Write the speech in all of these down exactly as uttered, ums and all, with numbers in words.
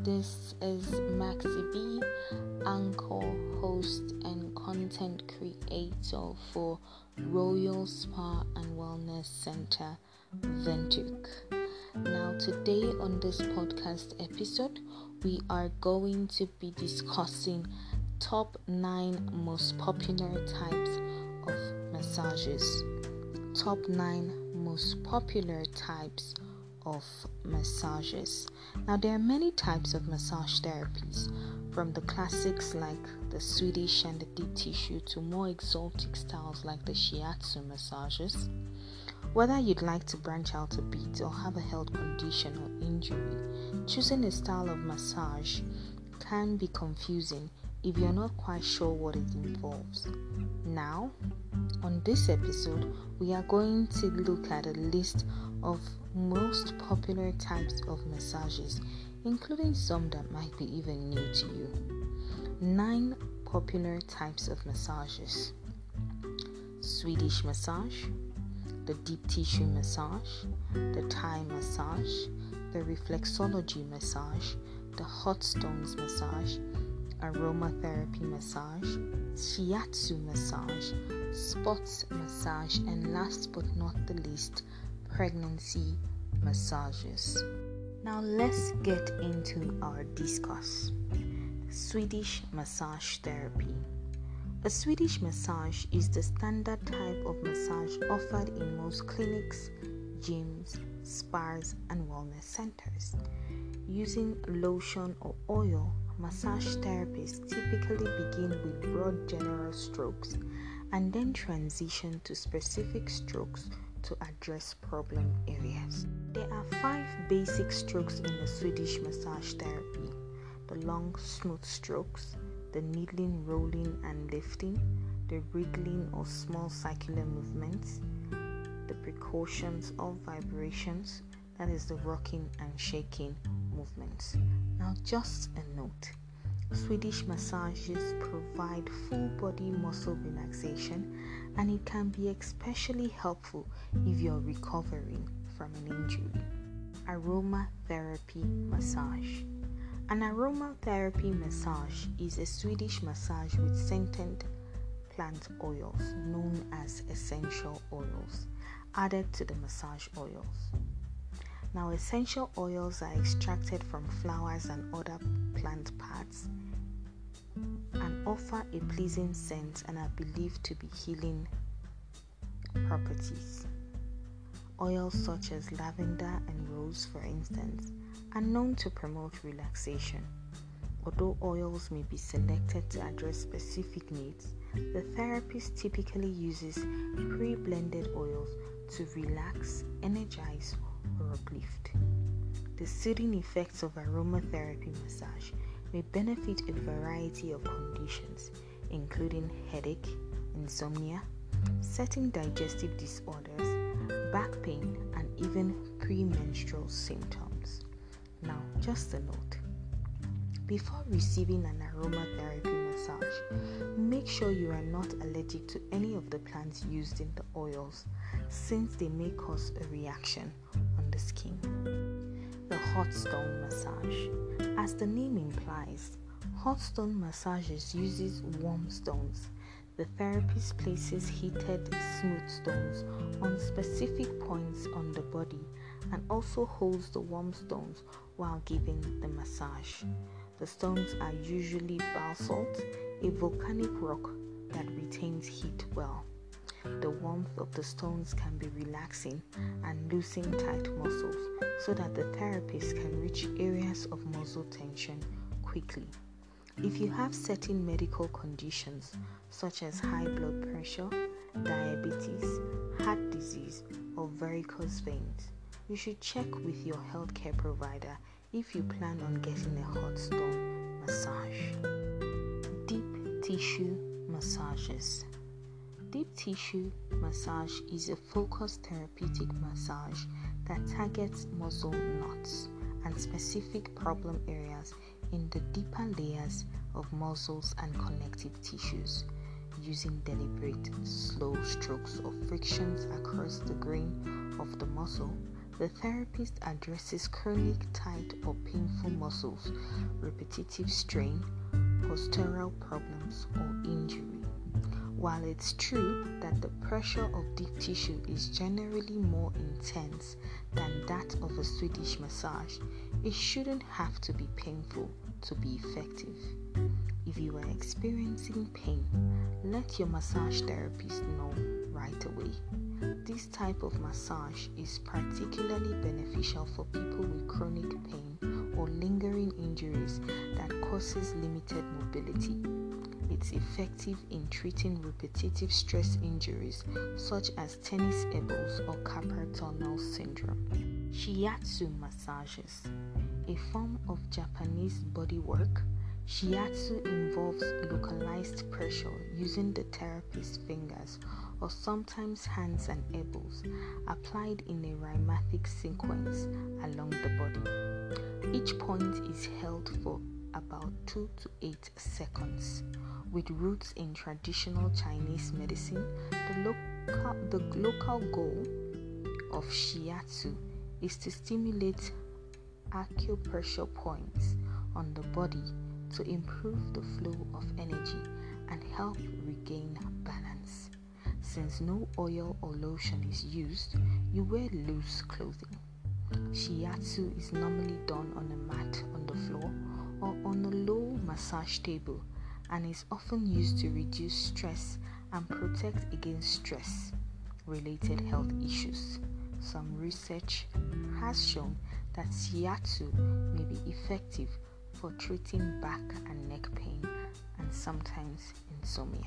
This is Maxi B, anchor, host, and content creator for Royal Spa and Wellness Center, Windhoek. Now, today on this podcast episode, we are going to be discussing top nine most popular types of massages. Top nine most popular types of massages. Now, there are many types of massage therapies, from the classics like the Swedish and the deep tissue to more exotic styles like the shiatsu massages. Whether you'd like to branch out a bit or have a health condition or injury, choosing a style of massage can be confusing if you're not quite sure what it involves. Now, on this episode, we are going to look at a list of most popular types of massages, including some that might be even new to you. Nine popular types of massages: Swedish massage, the deep tissue massage, the Thai massage, the reflexology massage, the hot stones massage, aromatherapy massage, shiatsu massage, spots massage, and last but not the least, pregnancy massages. Now let's get into our discuss. Swedish massage therapy. A Swedish massage is the standard type of massage offered in most clinics, gyms, spas, and wellness centers. Using lotion or oil, massage therapists typically begin with broad general strokes and then transition to specific strokes to address problem areas. There are five basic strokes in the Swedish massage therapy: the long, smooth strokes, the needling, rolling, and lifting, the wriggling or small circular movements, the percussions or vibrations, that is the rocking and shaking movements. Now, just a note: Swedish massages provide full body muscle relaxation, and it can be especially helpful if you're recovering from an injury. Aromatherapy massage. An aromatherapy massage is a Swedish massage with scented plant oils known as essential oils added to the massage oils. Now, essential oils are extracted from flowers and other plant parts and offer a pleasing scent and are believed to be healing properties. Oils such as lavender and rose, for instance, are known to promote relaxation. Although oils may be selected to address specific needs, the therapist typically uses pre-blended oils to relax, energize, or uplift. The soothing effects of aromatherapy massage may benefit a variety of conditions, including headache, insomnia, certain digestive disorders, back pain, and even premenstrual symptoms. Now, just a note: before receiving an aromatherapy massage, make sure you are not allergic to any of the plants used in the oils, since they may cause a reaction on the skin. The hot stone massage. As the name implies, hot stone massages uses warm stones. The therapist places heated, smooth stones on specific points on the body and also holds the warm stones while giving the massage. The stones are usually basalt, a volcanic rock that retains heat well. The warmth of the stones can be relaxing and loosen tight muscles so that the therapist can reach areas of muscle tension quickly. If you have certain medical conditions such as high blood pressure, diabetes, heart disease, or varicose veins, you should check with your healthcare provider if you plan on getting a hot stone massage. Deep tissue massages. Deep tissue massage is a focused therapeutic massage that targets muscle knots and specific problem areas in the deeper layers of muscles and connective tissues, using deliberate, slow strokes of frictions across the grain of the muscle The therapist addresses chronic, tight, or painful muscles, repetitive strain, postural problems, or injury. While it's true that the pressure of deep tissue is generally more intense than that of a Swedish massage, it shouldn't have to be painful to be effective. If you are experiencing pain, let your massage therapist know right away. This type of massage is particularly beneficial for people with chronic pain or lingering injuries that causes limited mobility. It's effective in treating repetitive stress injuries such as tennis elbows or carpal tunnel syndrome. Shiatsu massages, a form of Japanese bodywork. Shiatsu involves localized pressure using the therapist's fingers or sometimes hands and elbows applied in a rhythmic sequence along the body. Each point is held for about two to eight seconds. With roots in traditional Chinese medicine, the local, the local goal of Shiatsu is to stimulate acupressure points on the body to improve the flow of energy and help regain balance. Since no oil or lotion is used, you wear loose clothing. Shiatsu is normally done on a mat on the floor or on a low massage table and is often used to reduce stress and protect against stress-related health issues. Some research has shown that Shiatsu may be effective for treating back and neck pain and sometimes insomnia.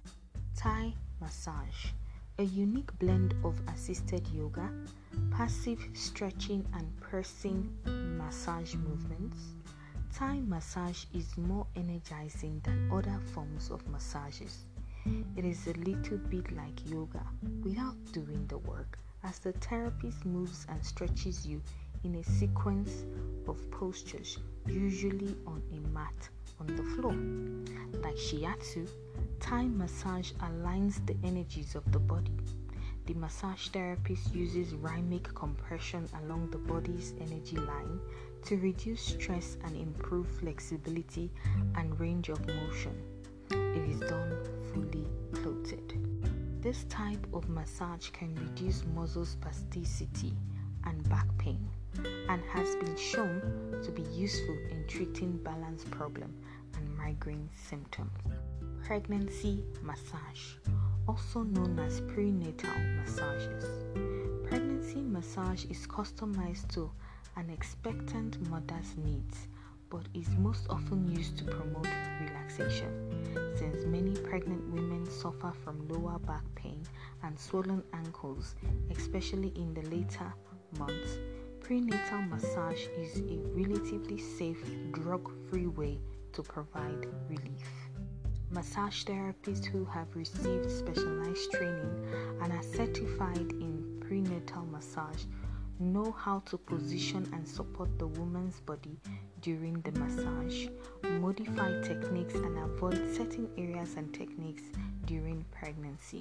Thai massage, a unique blend of assisted yoga, passive stretching and pressing massage movements. Thai massage is more energizing than other forms of massages. It is a little bit like yoga without doing the work, as the therapist moves and stretches you in a sequence of postures, usually on a mat on the floor. Like Shiatsu, Thai massage aligns the energies of the body. The massage therapist uses rhythmic compression along the body's energy line to reduce stress and improve flexibility and range of motion. It is done fully clothed. This type of massage can reduce muscle spasticity and back pain, and has been shown to be useful in treating balance problem and migraine symptoms. Pregnancy massage, also known as prenatal massages. Pregnancy massage is customized to an expectant mother's needs, but is most often used to promote relaxation. Since many pregnant women suffer from lower back pain and swollen ankles, especially in the later months, prenatal massage is a relatively safe, drug-free way to provide relief. Massage therapists who have received specialized training and are certified in prenatal massage know how to position and support the woman's body during the massage, modify techniques, and avoid certain areas and techniques during pregnancy.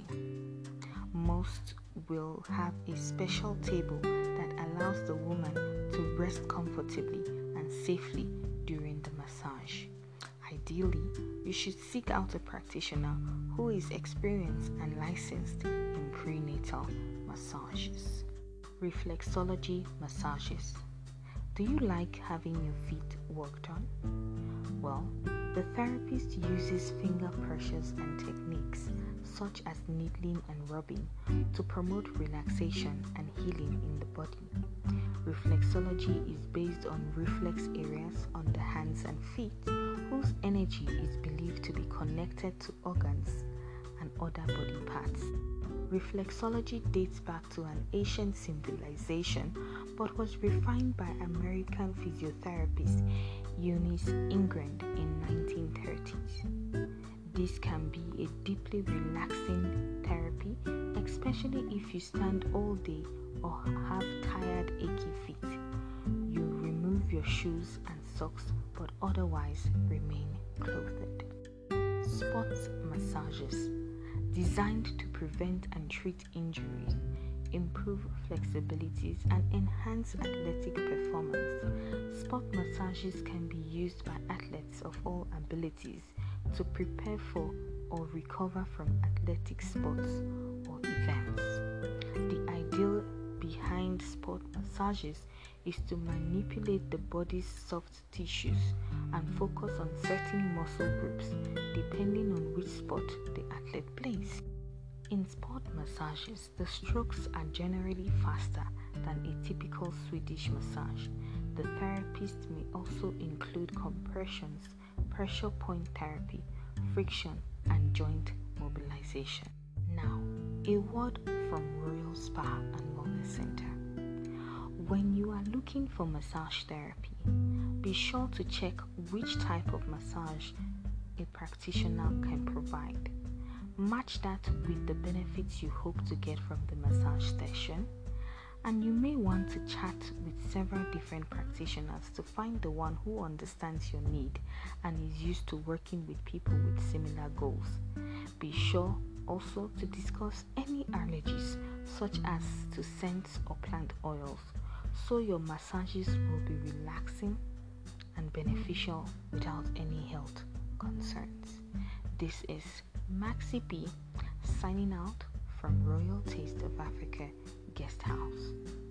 Most will have a special table that allows the woman to rest comfortably and safely during the massage. Ideally, you should seek out a practitioner who is experienced and licensed in prenatal massages. Reflexology massages. Do you like having your feet worked on? Well, the therapist uses finger pressures and techniques such as needling and rubbing to promote relaxation and healing in the body. Reflexology is based on reflex areas on the hands and feet whose energy is believed to be connected to organs and other body parts. Reflexology dates back to an ancient civilization but was refined by American physiotherapist Eunice England in nineteen thirties. This can be a deeply relaxing therapy, especially if you stand all day or have tired, achy feet. You remove your shoes and socks but otherwise remain clothed. Sports massages. Designed to prevent and treat injuries, improve flexibilities, and enhance athletic performance. Sport massages can be used by athletes of all abilities to prepare for or recover from athletic sports or events. The ideal behind sport massages is to manipulate the body's soft tissues and focus on certain muscle groups depending on which sport the athlete plays. In sport massages, the strokes are generally faster than a typical Swedish massage. The therapist may also include compressions, pressure point therapy, friction, and joint mobilization. Now, a word from Royal Spa and Wellness Center. When you are looking for massage therapy, be sure to check which type of massage a practitioner can provide. Match that with the benefits you hope to get from the massage session, and you may want to chat with several different practitioners to find the one who understands your need and is used to working with people with similar goals. Be sure also to discuss any allergies such as to scents or plant oils, so your massages will be relaxing and beneficial without any health concerns. This is Maxi B signing out from Royal Taste of Africa Guest House.